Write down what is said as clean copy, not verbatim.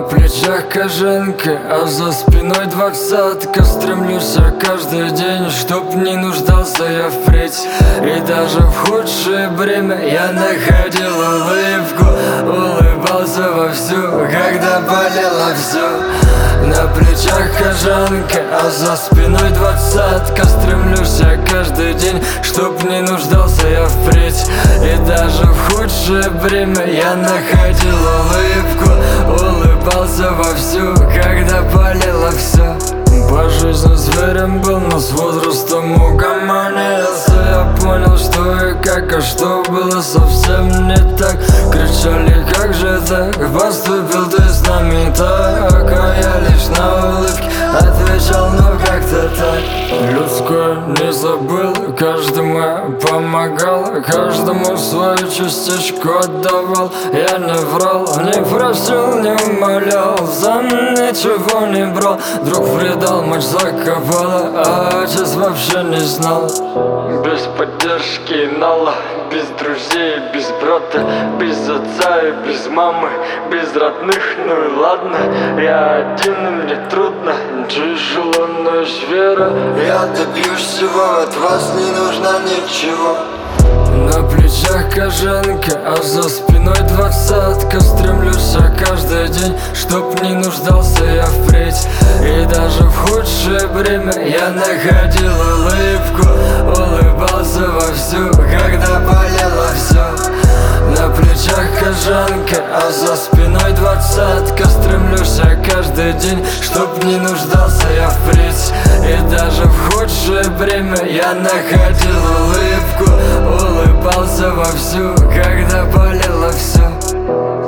плечах кожанка, а за спиной двадцатка. Стремлюсь я каждый день, чтоб не нуждался я впредь. И даже в худшее время я находил улыбку, улыбался вовсю, когда болело все. На плечах кожанка, а за спиной двадцатка. Стремлюсь я каждый день, чтоб не нуждался я впредь. И даже в худшее время я находил улыбку, улыбался вовсю, когда болело все. По жизни зверем был, но с возрастом угомонился. Я понял, что и как, а что было совсем не так. Кричали, как же так, поступил ты с нами так. А я лишь на улыбке отвечал, ну как-то так. Людское не забыл, каждому я помогал, каждому свою частичку отдавал. Я не врал, не просил, не умолял, сам ничего не брал. Друг предал, мать закопала, а отец вообще не знал. Без поддержки нала, без друзей, без брата, без отца и без мамы, без родных, ну и ладно. Я один, и мне трудно, тяжело, но есть вера. Я добьюсь всего, от вас не нужно ничего. На плечах кожанка, а за спиной двадцатка. Стремлюсь я каждый день, чтоб не нуждался я впредь. И даже в худшее время я находил улыбку, улыбался вовсю, когда болело все. На плечах кожанка, а за спиной двадцатка. Стремлюсь я каждый день, чтоб не нуждался я впредь. И даже в худшее время я находил улыбку, улыбался вовсю, когда болело все.